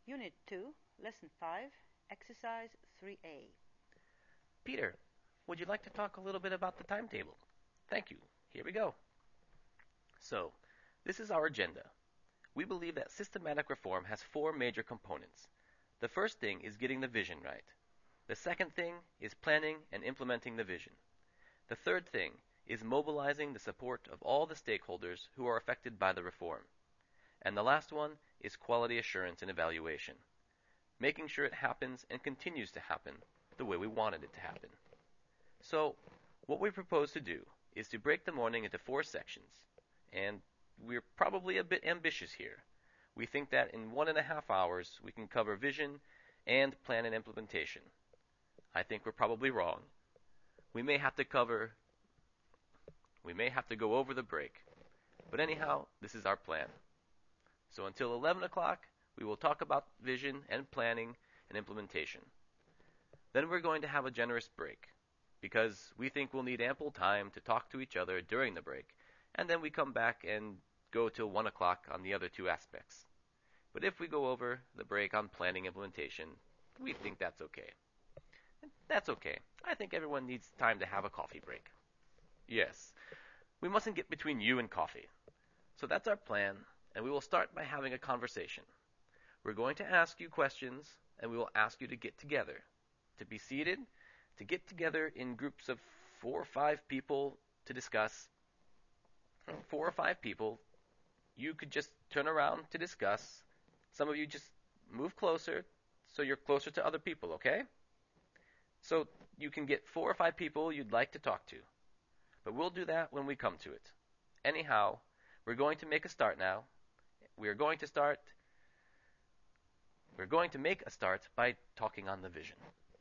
Unit 2, Lesson 5, Exercise 3A. Peter, would you like to talk a little bit about the timetable? Thank you. Here we go. So, this is our agenda. We believe that systematic reform has four major components. The first thing is getting the vision right. The second thing is planning and implementing the vision. The third thing is mobilizing the support of all the stakeholders who are affected by the reform. And the last one is quality assurance and evaluation, making sure it happens and continues to happen the way we wanted it to happen. So, what we propose to do is to break the morning into four sections, and we're probably a bit ambitious here. We think that in 1.5 hours we can cover vision and plan and implementation. I think we're probably wrong. We may have to go over the break. But anyhow, this is our plan. So until 11 o'clock, we will talk about vision and planning and implementation. Then we're going to have a generous break, because we think we'll need ample time to talk to each other during the break, and then we come back and go till 1 o'clock on the other two aspects. But if we go over the break on planning implementation, we think that's okay. That's okay. I think everyone needs time to have a coffee break. Yes, we mustn't get between you and coffee. So that's our plan, and we will start by having a conversation. We're going to ask you questions, and we will ask you to get together, to be seated, to get together in groups of 4 or 5 people to discuss. 4 or 5 people, you could just turn around to discuss. Some of you just move closer, so you're closer to other people, okay? So you can get 4 or 5 people you'd like to talk to. But we'll do that when we come to it. Anyhow, we're going to make a start now. We're going to make a start by talking on the vision.